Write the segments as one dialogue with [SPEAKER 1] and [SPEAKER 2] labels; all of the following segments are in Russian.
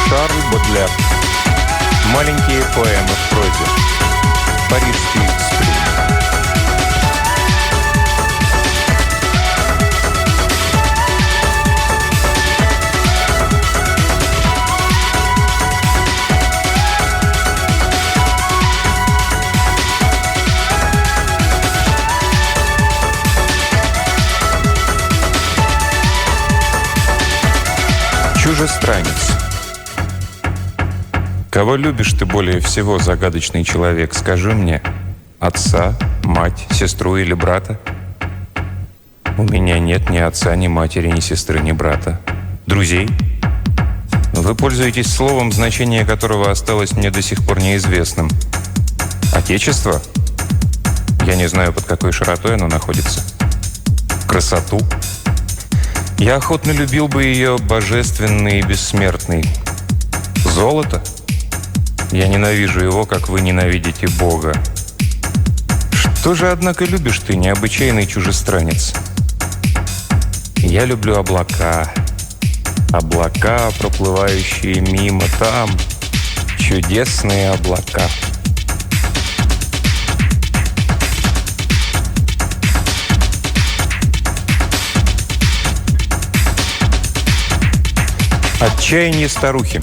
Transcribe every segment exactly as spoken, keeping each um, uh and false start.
[SPEAKER 1] Шарль Бодлер. Маленькие поэмы в прозе. Парижский сплин. Чужестранец. Кого любишь ты более всего, загадочный человек? Скажи мне, отца, мать, сестру или брата? У меня нет ни отца, ни матери, ни сестры, ни брата. Друзей? Вы пользуетесь словом, значение которого осталось мне до сих пор неизвестным. Отечество? Я не знаю, под какой широтой оно находится. Красоту? Я охотно любил бы ее божественный и бессмертный. Золото? Я ненавижу его, как вы ненавидите Бога. Что же, однако, любишь ты, необычайный чужестранец? Я люблю облака. Облака, проплывающие мимо там. Чудесные облака. Отчаяние старухи.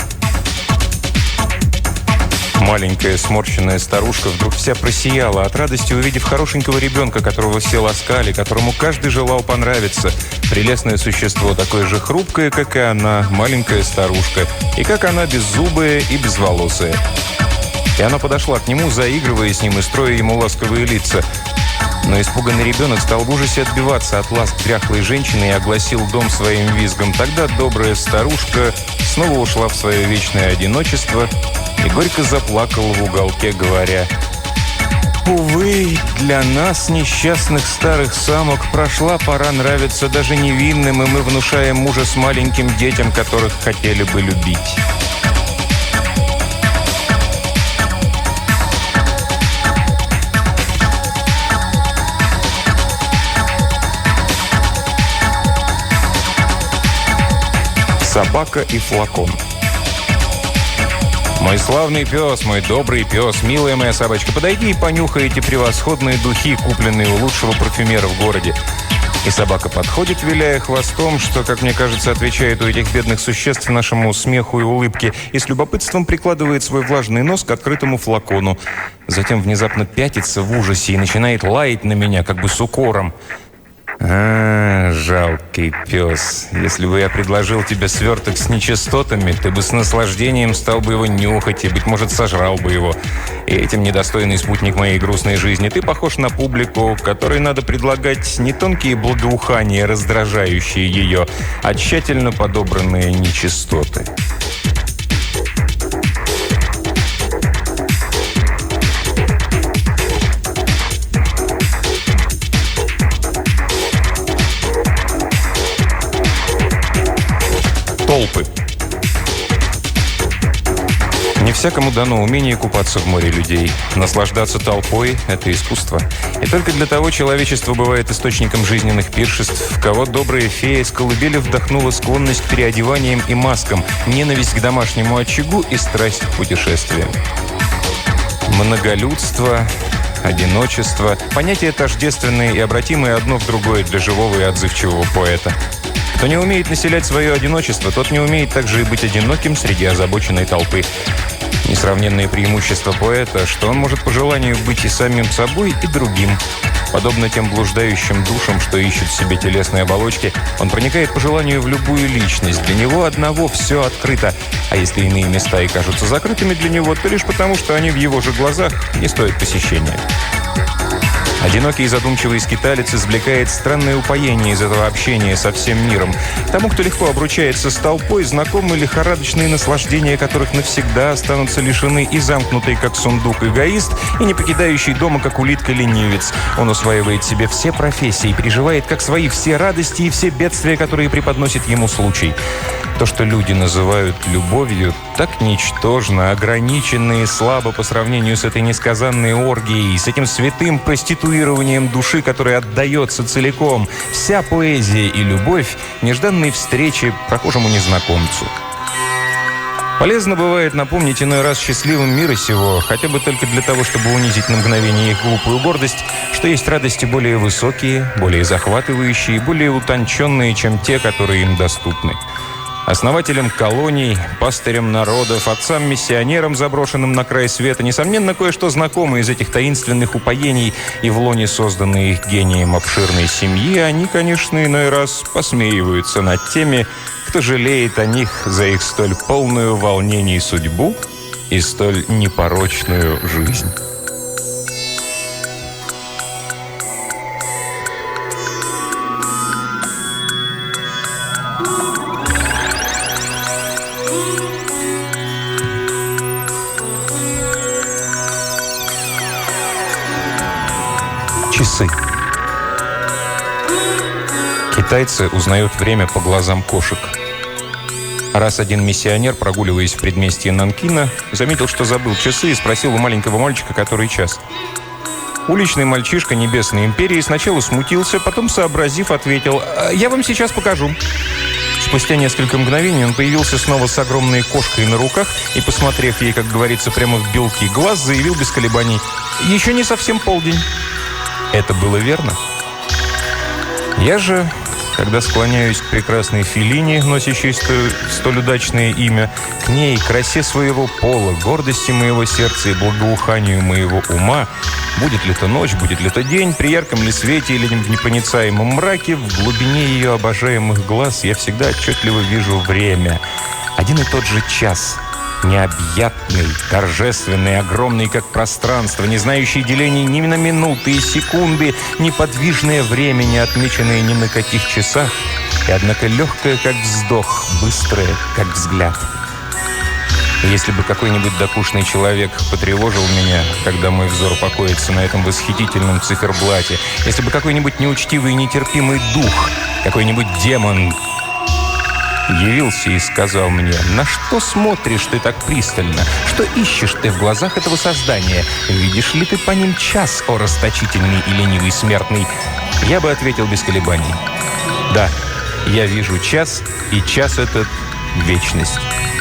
[SPEAKER 1] Маленькая сморщенная старушка вдруг вся просияла от радости, увидев хорошенького ребенка, которого все ласкали, которому каждый желал понравиться. Прелестное существо, такое же хрупкое, как и она, маленькая старушка, и как она беззубая и безволосая. И она подошла к нему, заигрывая с ним и строя ему ласковые лица. Но испуганный ребенок стал в ужасе отбиваться от ласк дряхлой женщины и огласил дом своим визгом. Тогда добрая старушка снова ушла в свое вечное одиночество и горько заплакала в уголке, говоря: «Увы, для нас, несчастных старых самок, прошла пора нравиться даже невинным, и мы внушаем ужас маленьким детям, которых хотели бы любить». Собака и флакон. «Мой славный пес, мой добрый пес, милая моя собачка, подойди и понюхай эти превосходные духи, купленные у лучшего парфюмера в городе». И собака подходит, виляя хвостом, что, как мне кажется, отвечает у этих бедных существ нашему смеху и улыбке, и с любопытством прикладывает свой влажный нос к открытому флакону. Затем внезапно пятится в ужасе и начинает лаять на меня, как бы с укором. «А, жалкий пес, если бы я предложил тебе сверток с нечистотами, ты бы с наслаждением стал бы его нюхать и, быть может, сожрал бы его. И этим, недостойный спутник моей грустной жизни, ты похож на публику, которой надо предлагать не тонкие благоухания, раздражающие ее, а тщательно подобранные нечистоты». Толпы. Не всякому дано умение купаться в море людей. Наслаждаться толпой – это искусство. И только для того человечество бывает источником жизненных пиршеств, в кого добрая фея с колыбели вдохнула склонность к переодеваниям и маскам, ненависть к домашнему очагу и страсть к путешествиям. Многолюдство, одиночество – понятия тождественные и обратимые одно в другое для живого и отзывчивого поэта. Кто не умеет населять свое одиночество, тот не умеет также и быть одиноким среди озабоченной толпы. Несравненное преимущество поэта, что он может по желанию быть и самим собой, и другим. Подобно тем блуждающим душам, что ищут в себе телесные оболочки, он проникает по желанию в любую личность. Для него одного все открыто. А если иные места и кажутся закрытыми для него, то лишь потому, что они в его же глазах не стоят посещения. Одинокий и задумчивый скиталец извлекает странное упоение из этого общения со всем миром. Тому, кто легко обручается с толпой, знакомы лихорадочные наслаждения, которых навсегда останутся лишены и замкнутый, как сундук, эгоист, и не покидающий дома, как улитка, ленивец. Он усваивает себе все профессии, переживает как свои все радости и все бедствия, которые преподносит ему случай. То, что люди называют любовью, так ничтожно, ограниченно и слабо по сравнению с этой несказанной оргией, с этим святым проституированием души, которая отдается целиком. Вся поэзия и любовь – нежданной встречи прохожему незнакомцу. Полезно бывает напомнить иной раз счастливым мира сего, хотя бы только для того, чтобы унизить на мгновение их глупую гордость, что есть радости более высокие, более захватывающие, более утонченные, чем те, которые им доступны. Основателям колоний, пастырям народов, отцам-миссионерам, заброшенным на край света, несомненно, кое-что знакомое из этих таинственных упоений и в лоне созданной их гением обширной семьи, они, конечно, иной раз посмеиваются над теми, кто жалеет о них за их столь полную волнений судьбу и столь непорочную жизнь. Часы. Китайцы узнают время по глазам кошек. Раз один миссионер, прогуливаясь в предместье Нанкина, заметил, что забыл часы, и спросил у маленького мальчика, который час. Уличный мальчишка Небесной империи сначала смутился, потом, сообразив, ответил: «Я вам сейчас покажу». Спустя несколько мгновений он появился снова с огромной кошкой на руках и, посмотрев ей, как говорится, прямо в белки глаз, заявил без колебаний: «Еще не совсем полдень». Это было верно. Я же, когда склоняюсь к прекрасной Феллини, носящей столь, столь удачное имя, к ней, красе своего пола, гордости моего сердца и благоуханию моего ума, будет ли то ночь, будет ли то день, при ярком ли свете или в непроницаемом мраке, в глубине ее обожаемых глаз я всегда отчетливо вижу время. Один и тот же час. Необъятный, торжественный, огромный, как пространство, не знающий делений ни на минуты и секунды, неподвижное время, не отмеченное ни на каких часах, и, однако, легкое, как вздох, быстрое, как взгляд. И если бы какой-нибудь докучный человек потревожил меня, когда мой взор покоится на этом восхитительном циферблате, если бы какой-нибудь неучтивый и нетерпимый дух, какой-нибудь демон явился и сказал мне: «На что смотришь ты так пристально? Что ищешь ты в глазах этого создания? Видишь ли ты по ним час, о расточительный и ленивый смертный?» Я бы ответил без колебаний: «Да, я вижу час, и час этот — вечность».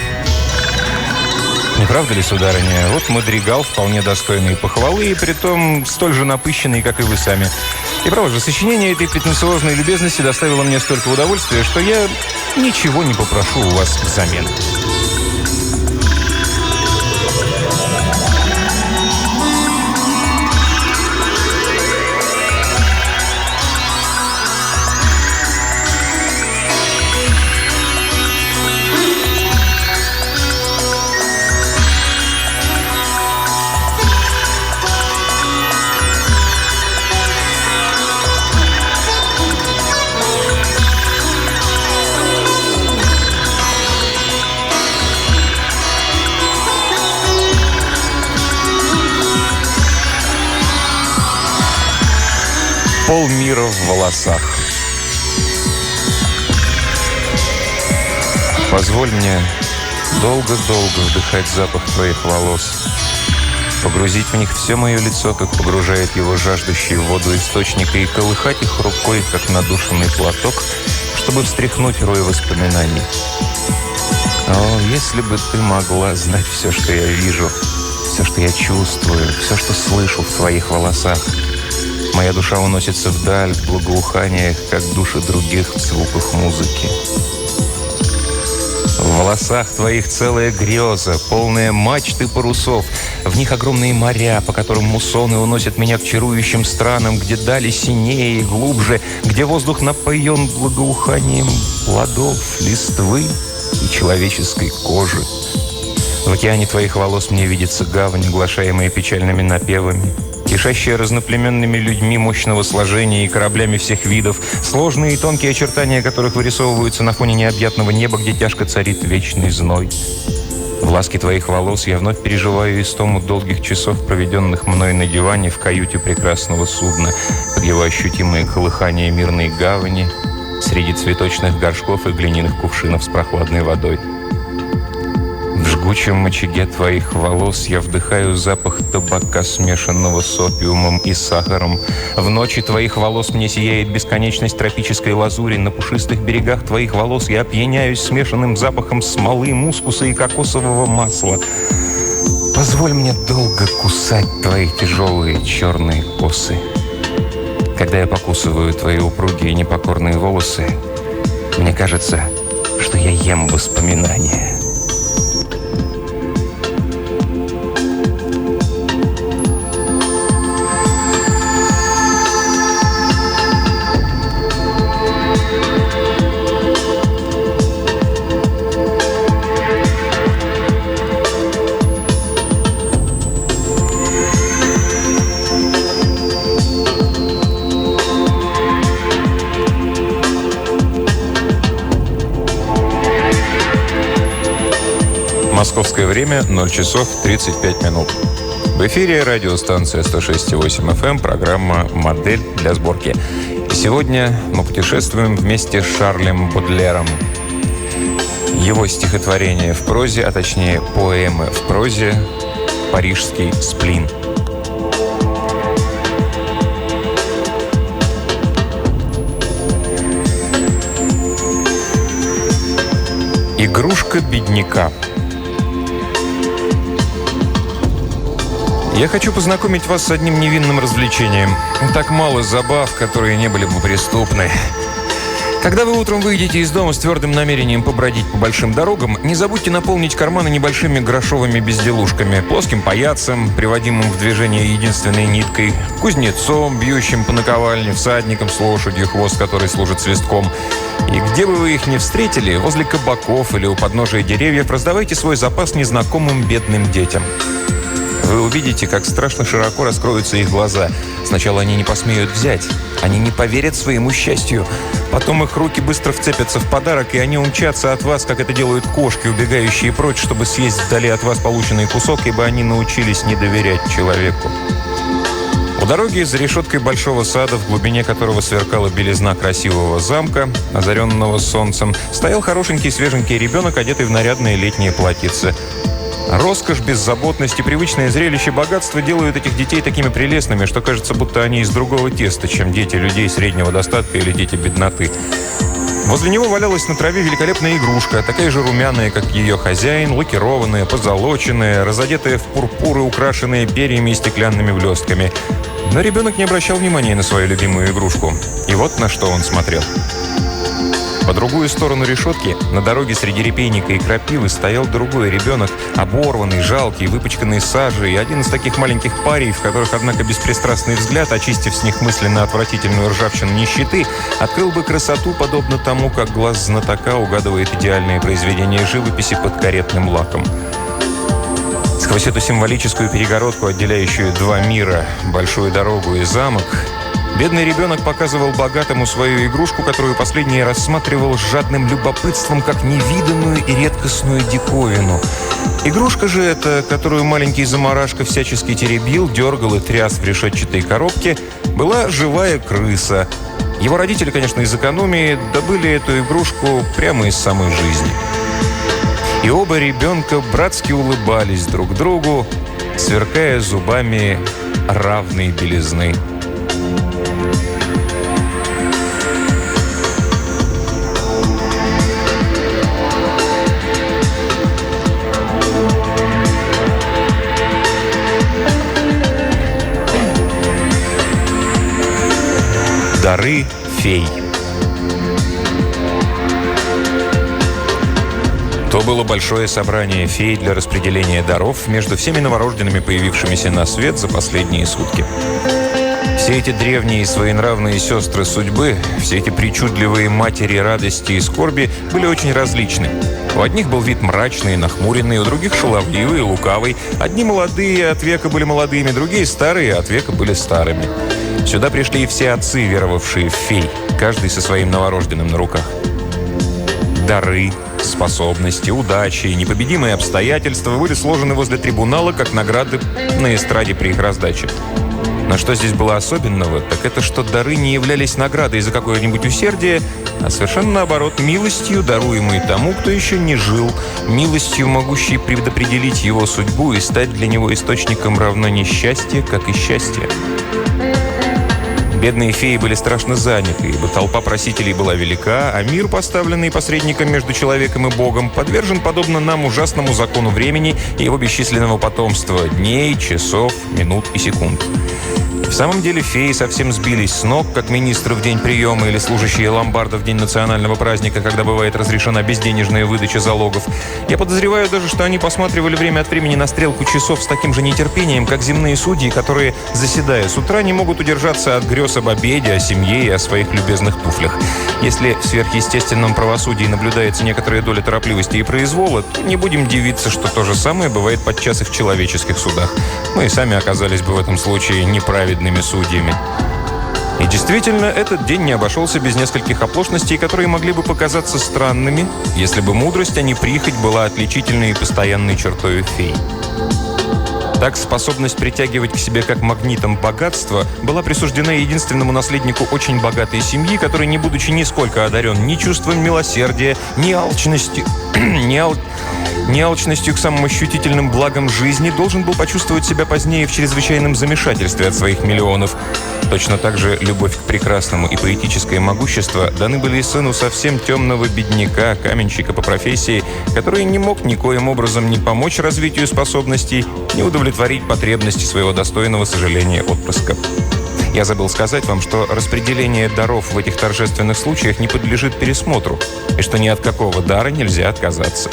[SPEAKER 1] Не правда ли, сударыня? Вот мадригал, вполне достойный похвалы, и притом столь же напыщенный, как и вы сами. И право же, сочинение этой претенциозной любезности доставило мне столько удовольствия, что я ничего не попрошу у вас взамен. Полмира в волосах. Позволь мне долго-долго вдыхать запах твоих волос, погрузить в них все мое лицо, как погружает его жаждущий в воду источника, и колыхать их рукой, как надушенный платок, чтобы встряхнуть рой воспоминаний. О, если бы ты могла знать все, что я вижу, все, что я чувствую, все, что слышу в твоих волосах. Моя душа уносится вдаль, в благоуханиях, как души других в звуках музыки. В волосах твоих целая греза, полная мачты парусов. В них огромные моря, по которым муссоны уносят меня к чарующим странам, где дали синее и глубже, где воздух напоен благоуханием плодов, листвы и человеческой кожи. В океане твоих волос мне видится гавань, оглашаемая печальными напевами, кишащая разноплеменными людьми мощного сложения и кораблями всех видов, сложные и тонкие очертания которых вырисовываются на фоне необъятного неба, где тяжко царит вечный зной. В ласке твоих волос я вновь переживаю истому долгих часов, проведенных мной на диване в каюте прекрасного судна, под его ощутимое колыхание мирной гавани, среди цветочных горшков и глиняных кувшинов с прохладной водой. В жгучем очаге твоих волос я вдыхаю запах табака, смешанного с опиумом и сахаром. В ночи твоих волос мне сияет бесконечность тропической лазури. На пушистых берегах твоих волос я опьяняюсь смешанным запахом смолы, мускуса и кокосового масла. Позволь мне долго кусать твои тяжелые черные косы. Когда я покусываю твои упругие непокорные волосы, мне кажется, что я ем воспоминания. Московское время ноль часов тридцать пять минут. В эфире радиостанция сто шесть и восемь эф эм, программа «Модель для сборки». И сегодня мы путешествуем вместе с Шарлем Бодлером. Его стихотворение в прозе, а точнее поэмы в прозе «Парижский сплин». Игрушка бедняка. Я хочу познакомить вас с одним невинным развлечением. Так мало забав, которые не были бы преступны. Когда вы утром выйдете из дома с твердым намерением побродить по большим дорогам, не забудьте наполнить карманы небольшими грошовыми безделушками, плоским паяцем, приводимым в движение единственной ниткой, кузнецом, бьющим по наковальне, всадником с лошадью, хвост которой служит свистком. И где бы вы их ни встретили, возле кабаков или у подножия деревьев, раздавайте свой запас незнакомым бедным детям. Вы увидите, как страшно широко раскроются их глаза. Сначала они не посмеют взять. Они не поверят своему счастью. Потом их руки быстро вцепятся в подарок, и они умчатся от вас, как это делают кошки, убегающие прочь, чтобы съесть вдали от вас полученный кусок, ибо они научились не доверять человеку. У дороги за решеткой большого сада, в глубине которого сверкала белизна красивого замка, озаренного солнцем, стоял хорошенький свеженький ребенок, одетый в нарядное летнее платьице. Роскошь, беззаботность и привычное зрелище богатства делают этих детей такими прелестными, что кажется, будто они из другого теста, чем дети людей среднего достатка или дети бедноты. Возле него валялась на траве великолепная игрушка, такая же румяная, как ее хозяин, лакированная, позолоченная, разодетая в пурпуры, украшенная перьями и стеклянными блестками. Но ребенок не обращал внимания на свою любимую игрушку. И вот на что он смотрел. По другую сторону решетки, на дороге среди репейника и крапивы, стоял другой ребенок, оборванный, жалкий, выпачканный сажей, один из таких маленьких парей, в которых, однако, беспристрастный взгляд, очистив с них мысленно отвратительную ржавчину нищеты, открыл бы красоту, подобно тому, как глаз знатока угадывает идеальное произведение живописи под каретным лаком. Сквозь эту символическую перегородку, отделяющую два мира, большую дорогу и замок, бедный ребенок показывал богатому свою игрушку, которую последний рассматривал с жадным любопытством, как невиданную и редкостную диковину. Игрушка же эта, которую маленький заморашка всячески теребил, дергал и тряс в решетчатой коробке, была живая крыса. Его родители, конечно, из экономии добыли эту игрушку прямо из самой жизни. И оба ребенка братски улыбались друг другу, сверкая зубами равной белизны. Дары фей. То было большое собрание фей для распределения даров между всеми новорожденными, появившимися на свет за последние сутки. Все эти древние и своенравные сестры судьбы, все эти причудливые матери радости и скорби были очень различны. У одних был вид мрачный и нахмуренный, у других шаловливый и лукавый. Одни молодые от века были молодыми, другие старые от века были старыми. Сюда пришли и все отцы, веровавшие в фей, каждый со своим новорожденным на руках. Дары способности, удачи и непобедимые обстоятельства были сложены возле трибунала как награды на эстраде при их раздаче. Но что здесь было особенного, так это, что дары не являлись наградой за какое-нибудь усердие, а совершенно наоборот, милостью, даруемой тому, кто еще не жил, милостью, могущей предопределить его судьбу и стать для него источником равно несчастья, как и счастья. Бедные феи были страшно заняты, ибо толпа просителей была велика, а мир, поставленный посредником между человеком и Богом, подвержен, подобно нам, ужасному закону времени и его бесчисленного потомства – дней, часов, минут и секунд. В самом деле феи совсем сбились с ног, как министры в день приема или служащие ломбарда в день национального праздника, когда бывает разрешена безденежная выдача залогов. Я подозреваю даже, что они посматривали время от времени на стрелку часов с таким же нетерпением, как земные судьи, которые, заседая с утра, не могут удержаться от грез об обеде, о семье и о своих любезных туфлях. Если в сверхъестественном правосудии наблюдается некоторая доля торопливости и произвола, то не будем дивиться, что то же самое бывает подчас и в человеческих судах. Мы и сами оказались бы в этом случае неправедными судьями. И действительно, этот день не обошелся без нескольких оплошностей, которые могли бы показаться странными, если бы мудрость, а не прихоть, была отличительной и постоянной чертой фей. Так, способность притягивать к себе как магнитом богатство была присуждена единственному наследнику очень богатой семьи, который, не будучи нисколько одарен ни чувством милосердия, ни алчностью, ни ал... ни алчностью к самым ощутительным благам жизни, должен был почувствовать себя позднее в чрезвычайном замешательстве от своих миллионов. Точно так же любовь к прекрасному и поэтическое могущество даны были сыну совсем темного бедняка, каменщика по профессии, который не мог никоим образом ни помочь развитию способностей, ни удовлетворить потребности своего достойного сожаления отпрыска. Я забыл сказать вам, что распределение даров в этих торжественных случаях не подлежит пересмотру, и что ни от какого дара нельзя отказаться.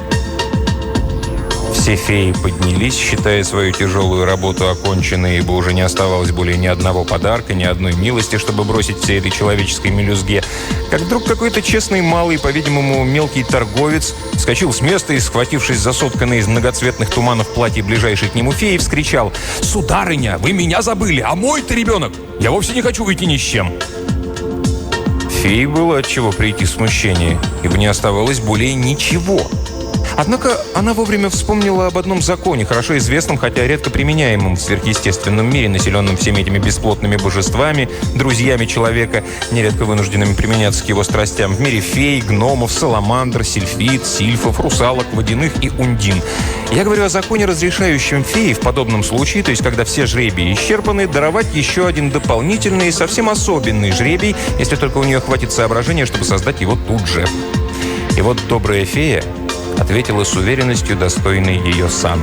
[SPEAKER 1] Все феи поднялись, считая свою тяжелую работу оконченной, ибо уже не оставалось более ни одного подарка, ни одной милости, чтобы бросить всей этой человеческой мелюзге. Как вдруг какой-то честный малый, по-видимому, мелкий торговец, вскочил с места и, схватившись за сотканное из многоцветных туманов платье ближайшей к нему феи, вскричал: «Сударыня, вы меня забыли, а мой-то ребенок! Я вовсе не хочу выйти ни с чем!» Фее было от чего прийти в смущение, ибо не оставалось более ничего. Однако она вовремя вспомнила об одном законе, хорошо известном, хотя редко применяемом в сверхъестественном мире, населенном всеми этими бесплотными божествами, друзьями человека, нередко вынужденными применяться к его страстям, в мире фей, гномов, саламандр, сильфид, сильфов, русалок, водяных и ундин. Я говорю о законе, разрешающем фее в подобном случае, то есть когда все жребии исчерпаны, даровать еще один дополнительный и совсем особенный жребий, если только у нее хватит соображения, чтобы создать его тут же. И вот добрая фея ответила с уверенностью, достойной ее сана: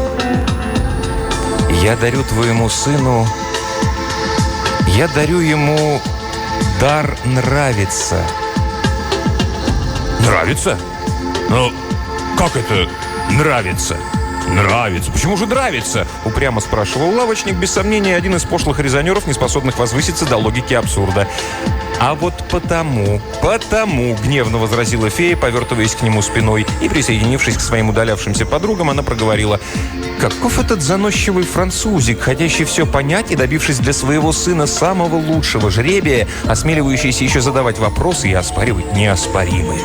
[SPEAKER 1] «Я дарю твоему сыну, я дарю ему дар нравиться». «Нравится? Ну, как это нравится?» «Нравится? Почему же нравится?» — упрямо спрашивал лавочник, без сомнения, один из пошлых резонеров, не способных возвыситься до логики абсурда. «А вот потому, потому!» — гневно возразила фея, повертываясь к нему спиной, и, присоединившись к своим удалявшимся подругам, она проговорила: «Каков этот заносчивый французик, хотящий все понять и добившись для своего сына самого лучшего жребия, осмеливающийся еще задавать вопросы и оспаривать неоспоримые».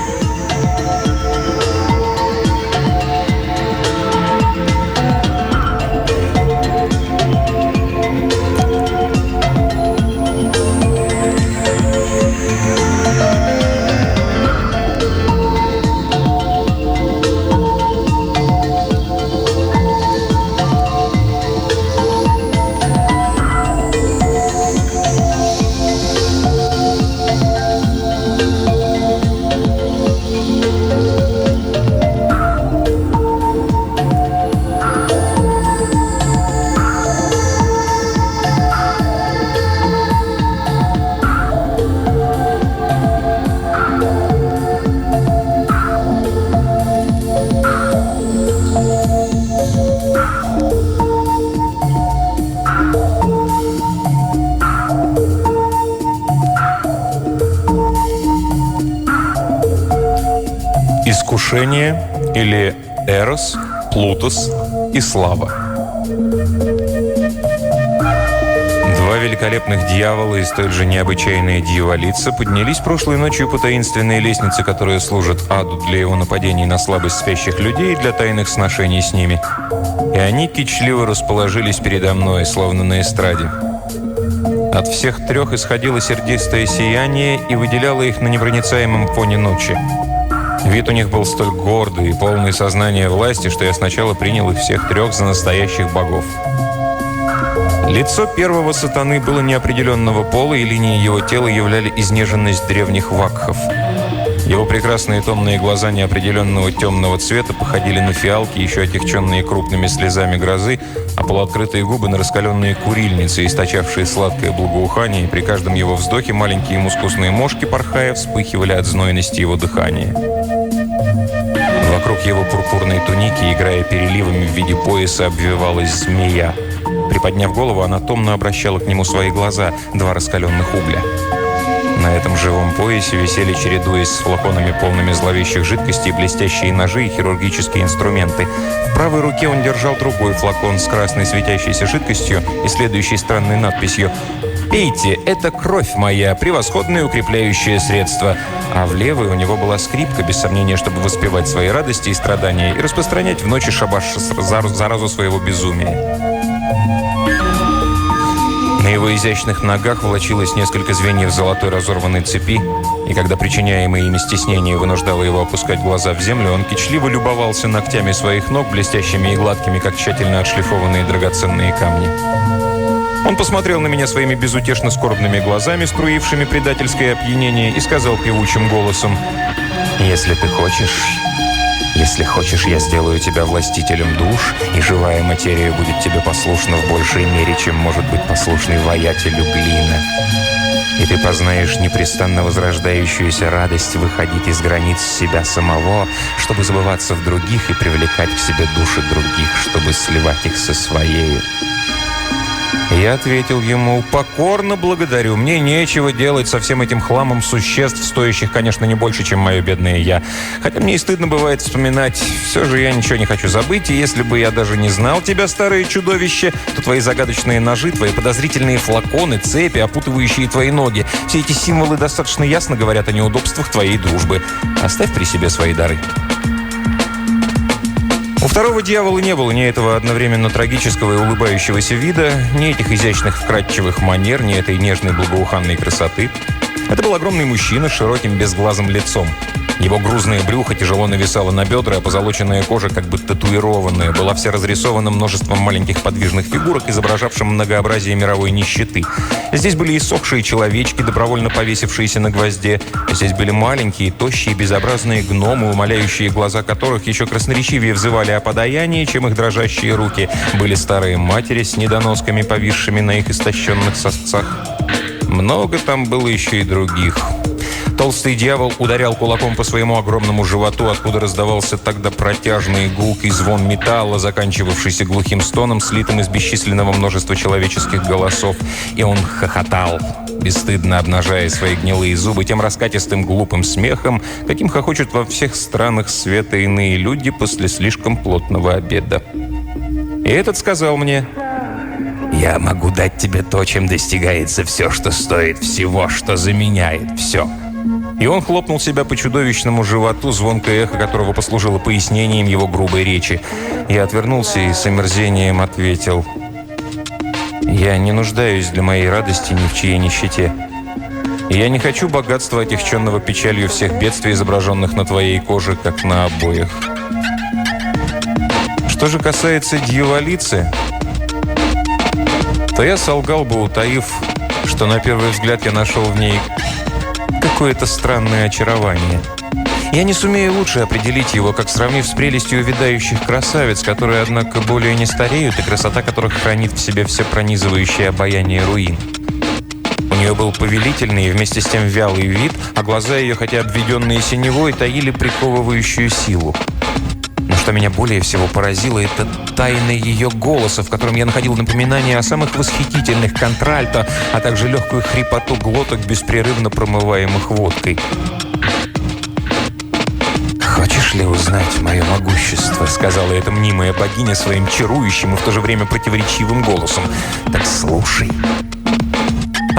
[SPEAKER 1] Искушение или Эрос, Плутос и слава. Два великолепных дьявола и столь же необычайная дьяволица поднялись прошлой ночью по таинственной лестнице, которая служит аду для его нападений на слабость спящих людей и для тайных сношений с ними. И они кичливо расположились передо мной, словно на эстраде. От всех трех исходило сердистое сияние и выделяло их на непроницаемом фоне ночи. Вид у них был столь гордый и полный сознания власти, что я сначала принял их всех трех за настоящих богов. Лицо первого сатаны было неопределенного пола, и линии его тела являли изнеженность древних вакхов. Его прекрасные томные глаза неопределенного темного цвета походили на фиалки, еще отягченные крупными слезами грозы, а полуоткрытые губы на раскаленные курильницы, источавшие сладкое благоухание, и при каждом его вздохе маленькие мускусные мошки, порхая, вспыхивали от знойности его дыхания. Вокруг его пурпурной туники, играя переливами в виде пояса, обвивалась змея. Приподняв голову, она томно обращала к нему свои глаза, два раскаленных угля. На этом живом поясе висели, чередуясь с флаконами, полными зловещих жидкостей, блестящие ножи и хирургические инструменты. В правой руке он держал другой флакон с красной светящейся жидкостью и следующей странной надписью: «Пейте, это кровь моя, превосходное укрепляющее средство». А в левой у него была скрипка, без сомнения, чтобы воспевать свои радости и страдания и распространять в ночи шабаш заразу своего безумия. На его изящных ногах волочилось несколько звеньев золотой разорванной цепи, и когда причиняемое ими стеснение вынуждало его опускать глаза в землю, он кичливо любовался ногтями своих ног, блестящими и гладкими, как тщательно отшлифованные драгоценные камни. Он посмотрел на меня своими безутешно скорбными глазами, струившими предательское опьянение, и сказал певучим голосом: «Если ты хочешь, если хочешь, я сделаю тебя властителем душ, и живая материя будет тебе послушна в большей мере, чем может быть послушной воятелю глина. И ты познаешь непрестанно возрождающуюся радость выходить из границ себя самого, чтобы забываться в других и привлекать к себе души других, чтобы сливать их со своею». Я ответил ему: «Покорно благодарю. Мне нечего делать со всем этим хламом существ, стоящих, конечно, не больше, чем мое бедное я. Хотя мне и стыдно бывает вспоминать. Все же я ничего не хочу забыть, и если бы я даже не знал тебя, старое чудовище, то твои загадочные ножи, твои подозрительные флаконы, цепи, опутывающие твои ноги, все эти символы достаточно ясно говорят о неудобствах твоей дружбы. Оставь при себе свои дары». У второго дьявола не было ни этого одновременно трагического и улыбающегося вида, ни этих изящных вкрадчивых манер, ни этой нежной благоуханной красоты. Это был огромный мужчина с широким безглазым лицом. Его грузное брюхо тяжело нависало на бедра, а позолоченная кожа, как бы татуированная, была вся разрисована множеством маленьких подвижных фигурок, изображавших многообразие мировой нищеты. Здесь были иссохшие человечки, добровольно повесившиеся на гвозде. Здесь были маленькие, тощие, безобразные гномы, умоляющие глаза которых еще красноречивее взывали о подаянии, чем их дрожащие руки. Были старые матери с недоносками, повисшими на их истощенных сосцах. Много там было еще и других. Толстый дьявол ударял кулаком по своему огромному животу, откуда раздавался тогда протяжный гулкий звон металла, заканчивавшийся глухим стоном, слитым из бесчисленного множества человеческих голосов. И он хохотал, бесстыдно обнажая свои гнилые зубы тем раскатистым глупым смехом, каким хохочут во всех странах света иные люди после слишком плотного обеда. И этот сказал мне: «Я могу дать тебе то, чем достигается все, что стоит всего, что заменяет все». И он хлопнул себя по чудовищному животу, звонкое эхо которого послужило пояснением его грубой речи. Я отвернулся и с омерзением ответил: «Я не нуждаюсь для моей радости ни в чьей нищете. И я не хочу богатства, отягченного печалью всех бедствий, изображенных на твоей коже, как на обоях. Что же касается дьяволицы, то я солгал бы, утаив, что на первый взгляд я нашел в ней какое-то странное очарование. Я не сумею лучше определить его, как сравнив с прелестью увядающих красавиц, которые, однако, более не стареют, и красота которых хранит в себе все пронизывающее обаяние руин. У нее был повелительный и вместе с тем вялый вид, а глаза ее, хотя обведенные синевой, таили приковывающую силу. Но что меня более всего поразило, это тайна ее голоса, в котором я находил напоминание о самых восхитительных контральто, а также легкую хрипоту глоток, беспрерывно промываемых водкой. «Хочешь ли узнать мое могущество?» — сказала эта мнимая богиня своим чарующим и в то же время противоречивым голосом. «Так слушай.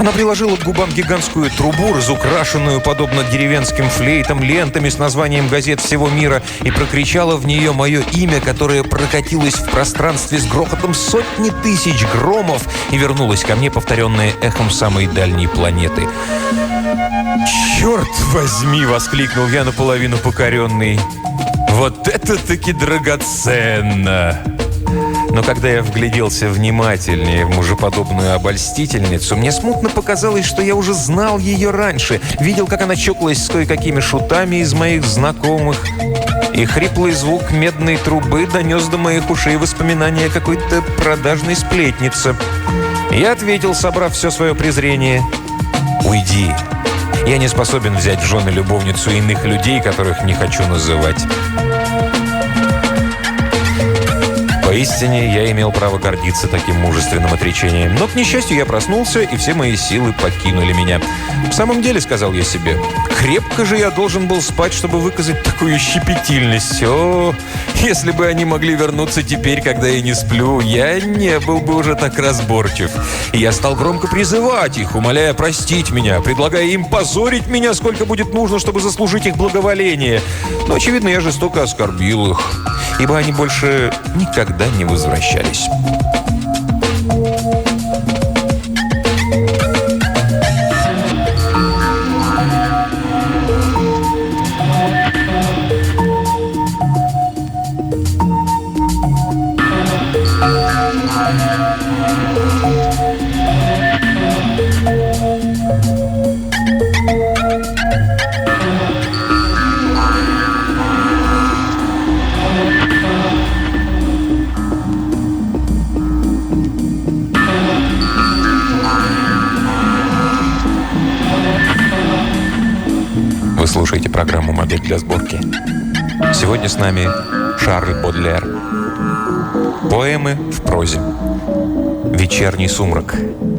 [SPEAKER 1] Она приложила к губам гигантскую трубу, разукрашенную, подобно деревенским флейтам, лентами с названием газет всего мира, и прокричала в нее мое имя, которое прокатилось в пространстве с грохотом сотни тысяч громов и вернулось ко мне, повторенное эхом самой дальней планеты. «Черт возьми!» — воскликнул я, наполовину покоренный. «Вот это таки драгоценно!» Но когда я вгляделся внимательнее в мужеподобную обольстительницу, мне смутно показалось, что я уже знал ее раньше, видел, как она чокалась с кое-какими шутами из моих знакомых, и хриплый звук медной трубы донес до моих ушей воспоминания какой-то продажной сплетницы. Я ответил, собрав все свое презрение: «Уйди. Я не способен взять в жены любовницу иных людей, которых не хочу называть». Поистине, я имел право гордиться таким мужественным отречением. Но, к несчастью, я проснулся, и все мои силы покинули меня. «В самом деле, — сказал я себе, — крепко же я должен был спать, чтобы выказать такую щепетильность. О, если бы они могли вернуться теперь, когда я не сплю, я не был бы уже так разборчив». И я стал громко призывать их, умоляя простить меня, предлагая им позорить меня, сколько будет нужно, чтобы заслужить их благоволение. Но, очевидно, я жестоко оскорбил их, ибо они больше никогда не возвращались. Вы слушаете программу «Модель для сборки». Сегодня с нами Шарль Бодлер. Поэмы в прозе. «Вечерний сумрак».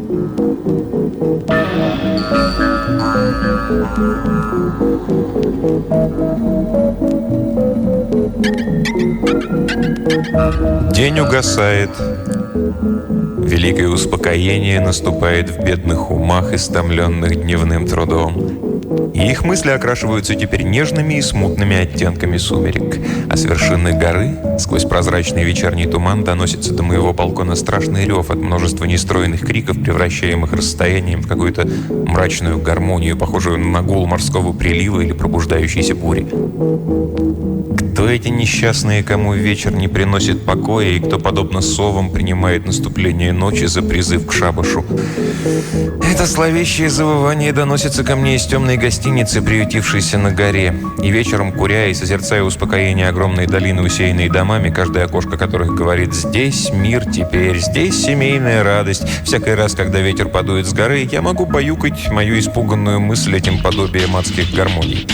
[SPEAKER 1] День угасает. Великое успокоение наступает в бедных умах, истомленных дневным трудом. И их мысли окрашиваются теперь нежными и смутными оттенками сумерек. А с вершины горы, сквозь прозрачный вечерний туман, доносится до моего балкона страшный рев от множества нестройных криков, превращаемых расстоянием в какую-то мрачную гармонию, похожую на гул морского прилива или пробуждающейся бури. Кто эти несчастные, кому вечер не приносит покоя, и кто, подобно совам, принимает наступление ночи за призыв к шабашу? Это зловещее завывание доносится ко мне из темной гостиницы, приютившейся на горе. И вечером, куря и созерцая успокоение огромной долины, усеянной домами, каждое окошко которых говорит: «Здесь мир теперь, здесь семейная радость». Всякий раз, когда ветер подует с горы, я могу баюкать мою испуганную мысль этим подобием адских гармоний.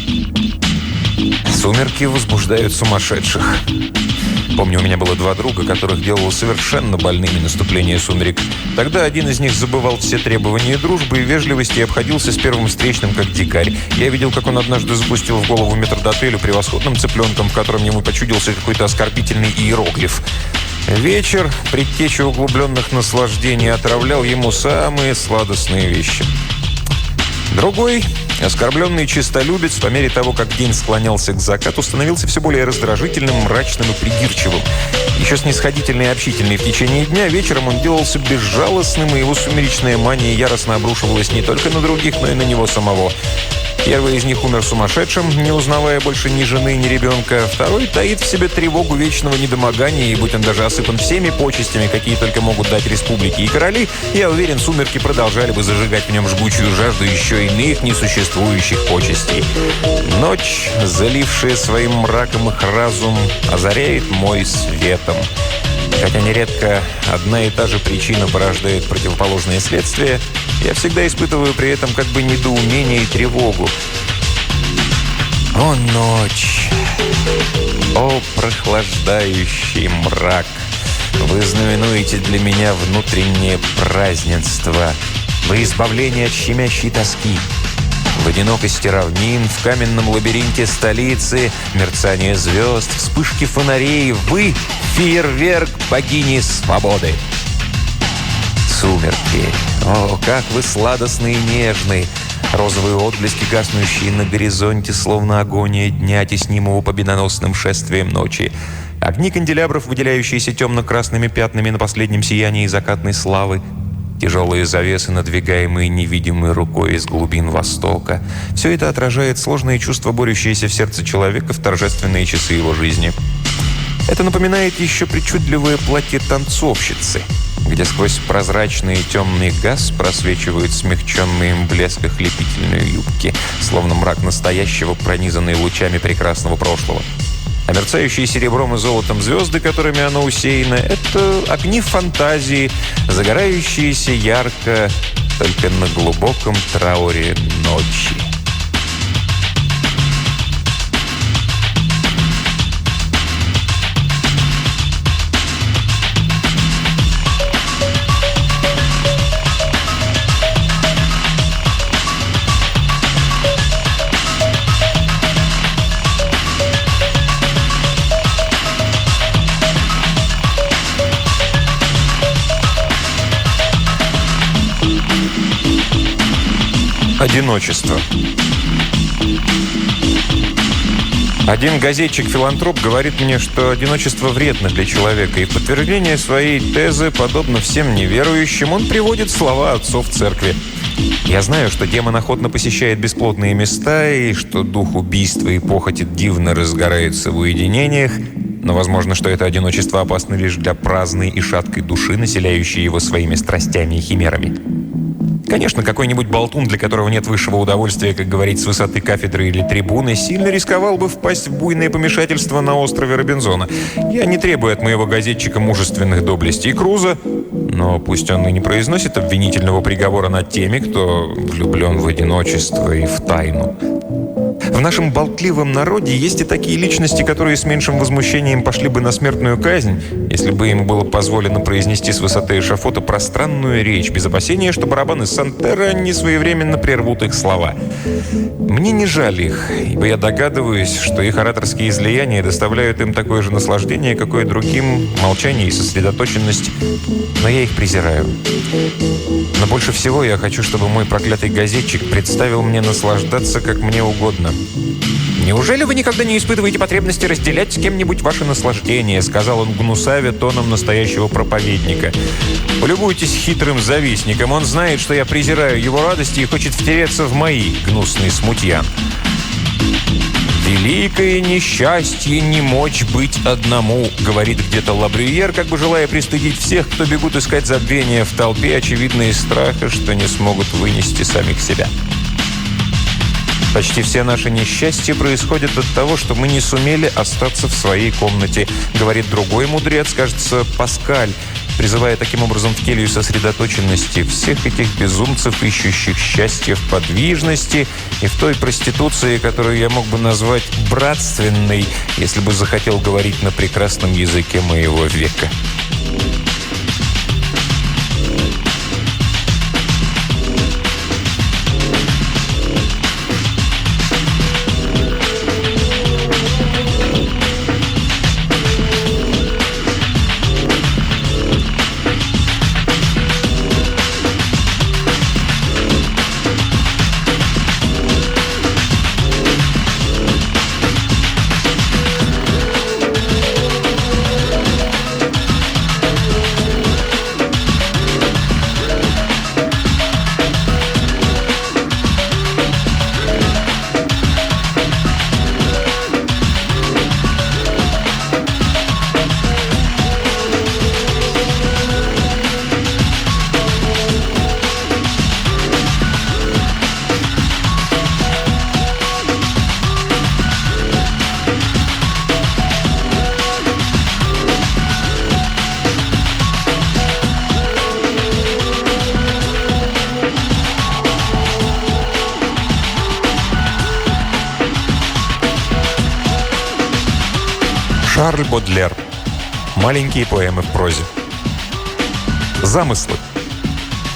[SPEAKER 1] Сумерки возбуждают сумасшедших. Помню, у меня было два друга, которых делало совершенно больными наступление сумерек. Тогда один из них забывал все требования дружбы и вежливости и обходился с первым встречным как дикарь. Я видел, как он однажды запустил в голову метрдотелю превосходным цыпленком, в котором ему почудился какой-то оскорбительный иероглиф. Вечер, предтеча углубленных наслаждений, отравлял ему самые сладостные вещи. Другой, оскорбленный честолюбец, по мере того, как день склонялся к закату, становился все более раздражительным, мрачным и придирчивым. Еще снисходительный и общительный в течение дня, вечером он делался безжалостным, и его сумеречная мания яростно обрушивалась не только на других, но и на него самого. Первый из них умер сумасшедшим, не узнавая больше ни жены, ни ребенка. Второй таит в себе тревогу вечного недомогания, и будь он даже осыпан всеми почестями, какие только могут дать республики и короли, я уверен, сумерки продолжали бы зажигать в нем жгучую жажду еще иных несуществующих почестей. Ночь, залившая своим мраком их разум, озаряет мой светом. Хотя нередко одна и та же причина порождает противоположные следствия, я всегда испытываю при этом как бы недоумение и тревогу. О, ночь! О, прохлаждающий мрак! Вы знаменуете для меня внутреннее празднество, вы избавление от щемящей тоски. В одинокости равнин, в каменном лабиринте столицы, мерцание звезд, вспышки фонарей, вы — фейерверк богини свободы. Сумерки. О, как вы сладостны и нежны! Розовые отблески, гаснущие на горизонте, словно агония дня, теснимого победоносным шествием ночи. Огни канделябров, выделяющиеся темно-красными пятнами на последнем сиянии закатной славы. Тяжелые завесы, надвигаемые невидимой рукой из глубин Востока. Все это отражает сложные чувства, борющиеся в сердце человека в торжественные часы его жизни. Это напоминает еще причудливое платье танцовщицы, где сквозь прозрачный темный газ просвечивают смягченные им блеск ослепительные юбки, словно мрак настоящего, пронизанный лучами прекрасного прошлого. А мерцающие серебром и золотом звезды, которыми оно усеяно, это огни фантазии, загорающиеся ярко только на глубоком трауре ночи. Одиночество. Один газетчик-филантроп говорит мне, что одиночество вредно для человека, и в подтверждение своей тезы, подобно всем неверующим, он приводит слова отцов церкви. Я знаю, что демон охотно посещает бесплотные места, и что дух убийства и похоти дивно разгорается в уединениях, но возможно, что это одиночество опасно лишь для праздной и шаткой души, населяющей его своими страстями и химерами. Конечно, какой-нибудь болтун, для которого нет высшего удовольствия, как говорить, с высоты кафедры или трибуны, сильно рисковал бы впасть в буйное помешательство на острове Робинзона. Я не требую от моего газетчика мужественных доблестей Круза, но пусть он и не произносит обвинительного приговора над теми, кто влюблен в одиночество и в тайну. В нашем болтливом народе есть и такие личности, которые с меньшим возмущением пошли бы на смертную казнь, если бы им было позволено произнести с высоты эшафота пространную речь, без опасения, что барабаны Сантера несвоевременно прервут их слова. Мне не жаль их, ибо я догадываюсь, что их ораторские излияния доставляют им такое же наслаждение, какое другим молчание и сосредоточенность, но я их презираю. Но больше всего я хочу, чтобы мой проклятый газетчик представил мне наслаждаться как мне угодно. «Неужели вы никогда не испытываете потребности разделять с кем-нибудь ваше наслаждение?» — сказал он гнусаве тоном настоящего проповедника. «Полюбуйтесь хитрым завистником. Он знает, что я презираю его радости и хочет втереться в мои, гнусный смутьян». «Великое несчастье не мочь быть одному», — говорит где-то Лабрюер, как бы желая пристыдить всех, кто бегут искать забвения в толпе, очевидно из страха, что не смогут вынести самих себя. Почти все наши несчастья происходят от того, что мы не сумели остаться в своей комнате, говорит другой мудрец, кажется, Паскаль, призывая таким образом в келью сосредоточенности всех этих безумцев, ищущих счастья в подвижности и в той проституции, которую я мог бы назвать братственной, если бы захотел говорить на прекрасном языке моего века. Шарль Бодлер. Маленькие поэмы в прозе. Замыслы.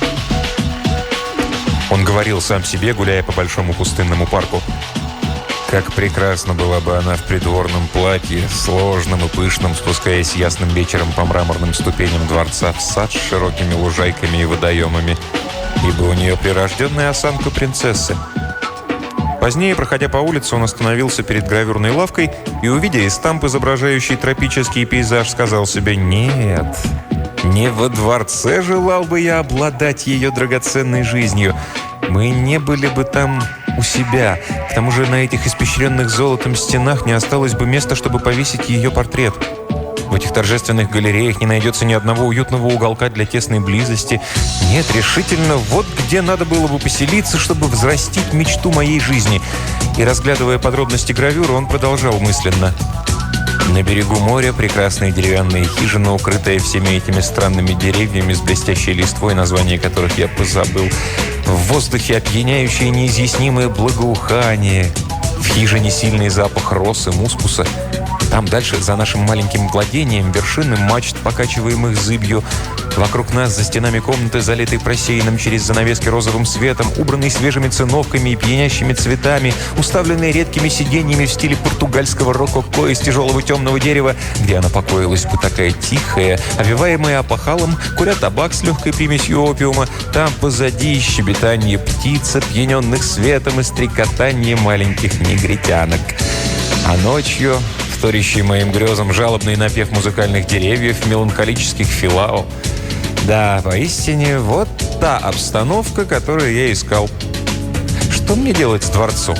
[SPEAKER 1] Он говорил сам себе, гуляя по большому пустынному парку. Как прекрасно была бы она в придворном платье, сложном и пышном, спускаясь ясным вечером по мраморным ступеням дворца в сад с широкими лужайками и водоемами, ибо у нее прирожденная осанка принцессы. Позднее, проходя по улице, он остановился перед гравюрной лавкой и, увидя эстамп, изображающий тропический пейзаж, сказал себе: «Нет, не во дворце желал бы я обладать ее драгоценной жизнью. Мы не были бы там у себя. К тому же на этих испещренных золотом стенах не осталось бы места, чтобы повесить ее портрет. В этих торжественных галереях не найдется ни одного уютного уголка для тесной близости. Нет, решительно, вот где надо было бы поселиться, чтобы взрастить мечту моей жизни». И, разглядывая подробности гравюры, он продолжал мысленно: «На берегу моря прекрасная деревянная хижина, укрытая всеми этими странными деревьями с блестящей листвой, название которых я позабыл. В воздухе опьяняющее неизъяснимое благоухание. В хижине сильный запах роз и мускуса. Там дальше, за нашим маленьким владением, вершины мачт, покачиваемых зыбью. Вокруг нас, за стенами комнаты, залитой просеянным через занавески розовым светом, убранной свежими циновками и пьянящими цветами, уставленной редкими сиденьями в стиле португальского рококо из тяжелого темного дерева, где она покоилась бы такая тихая, овиваемая опахалом, куря табак с легкой примесью опиума. Там позади щебетание птиц, опьяненных светом, и стрекотание маленьких негритянок. А ночью, вторящий моим грезам жалобный напев музыкальных деревьев, меланхолических филао. Да, поистине, вот та обстановка, которую я искал. Что мне делать с дворцом?»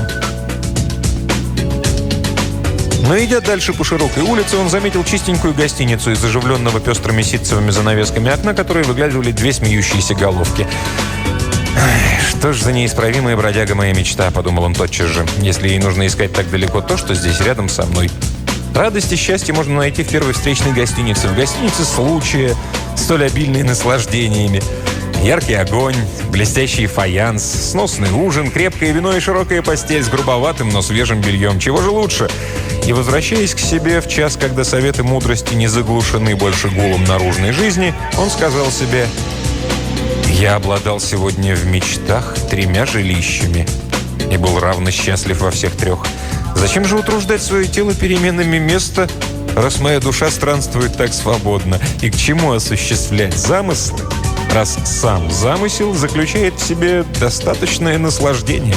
[SPEAKER 1] Но идя дальше по широкой улице, он заметил чистенькую гостиницу из оживленного пестрыми ситцевыми занавесками окна, которые выглядывали две смеющиеся головки. «Что ж за неисправимая бродяга моя мечта», — подумал он тотчас же, «если ей нужно искать так далеко то, что здесь рядом со мной. Радость и счастье можно найти в первой встречной гостинице, в гостинице случая, столь обильной наслаждениями. Яркий огонь, блестящий фаянс, сносный ужин, крепкое вино и широкая постель с грубоватым, но свежим бельем. Чего же лучше?» И, возвращаясь к себе в час, когда советы мудрости не заглушены больше гулом наружной жизни, он сказал себе: «Я обладал сегодня в мечтах тремя жилищами и был равно счастлив во всех трех. Зачем же утруждать свое тело переменами места, раз моя душа странствует так свободно? И к чему осуществлять замыслы, раз сам замысел заключает в себе достаточное наслаждение?»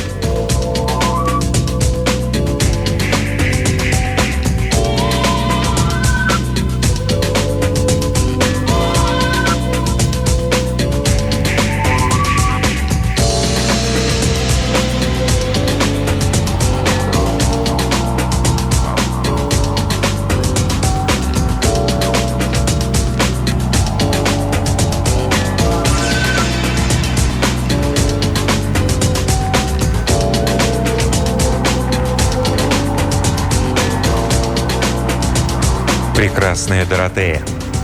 [SPEAKER 1] Прекрасная Доротея.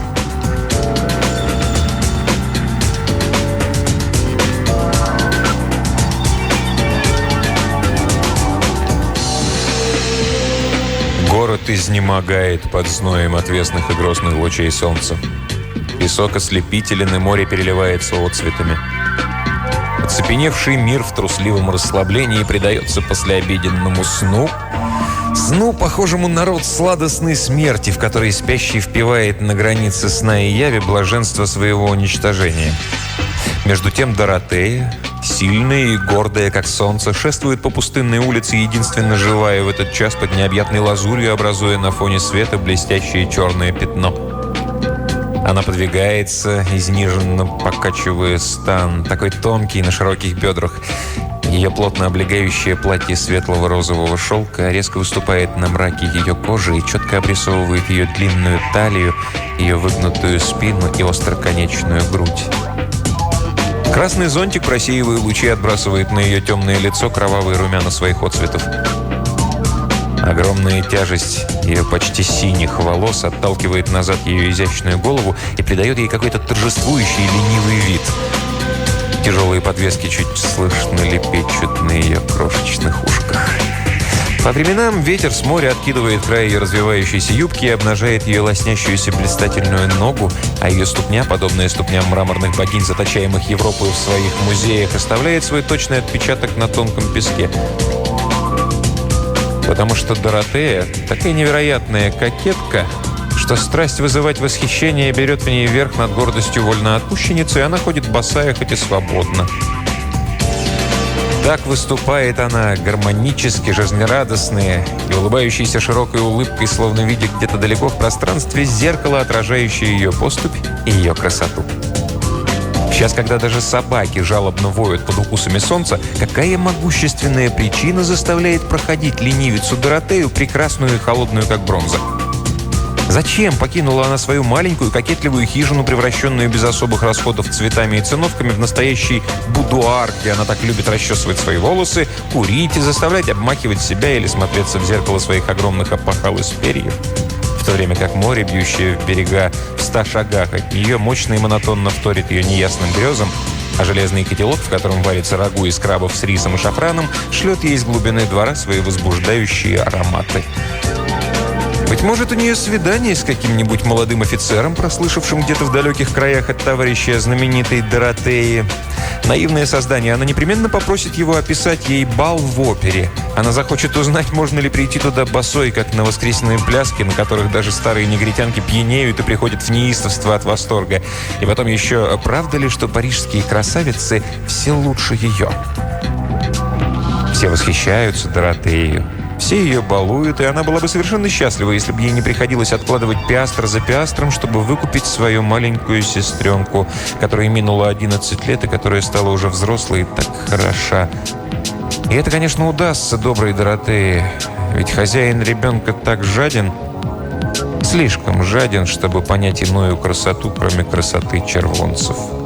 [SPEAKER 1] Город изнемогает под зноем отвесных и грозных лучей солнца. Песок ослепителен, и море переливается отцветами. Оцепеневший мир в трусливом расслаблении предается послеобеденному сну, сну, похожему на род сладостной смерти, в которой спящий впивает на границе сна и яви блаженство своего уничтожения. Между тем Доротея, сильная и гордая, как солнце, шествует по пустынной улице, единственно живая в этот час под необъятной лазурью, образуя на фоне света блестящее черное пятно. Она подвигается, изниженно покачивая стан, такой тонкий на широких бедрах. Ее плотно облегающее платье светлого розового шелка резко выступает на мраке ее кожи и четко обрисовывает ее длинную талию, ее выгнутую спину и остроконечную грудь. Красный зонтик, просеивая лучи, отбрасывает на ее темное лицо кровавые румяна своих отцветов. Огромная тяжесть ее почти синих волос отталкивает назад ее изящную голову и придает ей какой-то торжествующий ленивый вид. Тяжелые подвески чуть слышно лепечут на ее крошечных ушках. По временам ветер с моря откидывает край ее развивающейся юбки и обнажает ее лоснящуюся блистательную ногу, а ее ступня, подобная ступням мраморных богинь, заточаемых Европой в своих музеях, оставляет свой точный отпечаток на тонком песке. Потому что Доротея такая невероятная кокетка, что страсть вызывать восхищение берет в ней верх над гордостью вольноотпущенницы, и она ходит босая, хоть и свободно. Так выступает она, гармонически, жизнерадостная и улыбающаяся широкой улыбкой, словно видя где-то далеко в пространстве зеркало, отражающее ее поступь и ее красоту. Сейчас, когда даже собаки жалобно воют под укусами солнца, какая могущественная причина заставляет проходить ленивицу Доротею, прекрасную и холодную, как бронза? Зачем покинула она свою маленькую кокетливую хижину, превращенную без особых расходов цветами и циновками, в настоящий будуар, где она так любит расчесывать свои волосы, курить и заставлять обмахивать себя или смотреться в зеркало своих огромных опахал из перьев? В то время как море, бьющее в берега в ста шагах от нее, мощно и монотонно вторит ее неясным грезам, а железный котелок, в котором варится рагу из крабов с рисом и шафраном, шлет ей из глубины двора свои возбуждающие ароматы. Быть может, у нее свидание с каким-нибудь молодым офицером, прослышавшим где-то в далеких краях от товарища знаменитой Доротеи. Наивное создание, она непременно попросит его описать ей бал в опере. Она захочет узнать, можно ли прийти туда босой, как на воскресные пляски, на которых даже старые негритянки пьянеют и приходят в неистовство от восторга. И потом еще, правда ли, что парижские красавицы все лучше ее? Все восхищаются Доротеей. Все ее балуют, и она была бы совершенно счастлива, если бы ей не приходилось откладывать пиастр за пиастром, чтобы выкупить свою маленькую сестренку, которой минуло одиннадцать лет и которая стала уже взрослой и так хороша. И это, конечно, удастся доброй Доротее, ведь хозяин ребенка так жаден, слишком жаден, чтобы понять иную красоту, кроме красоты червонцев.